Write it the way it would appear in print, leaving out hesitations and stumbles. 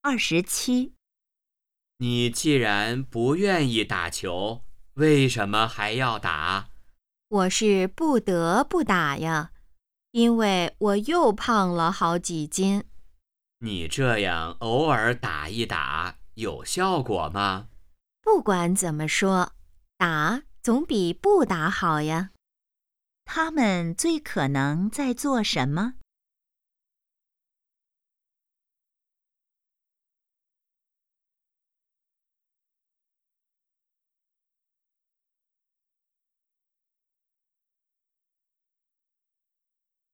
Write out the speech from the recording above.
27。 你既然不愿意打球，为什么还要打？ 我是不得不打呀，因为我又胖了好几斤。 你这样偶尔打一打，有效果吗？ 不管怎么说，打总比不打好呀。 他们最可能在做什么？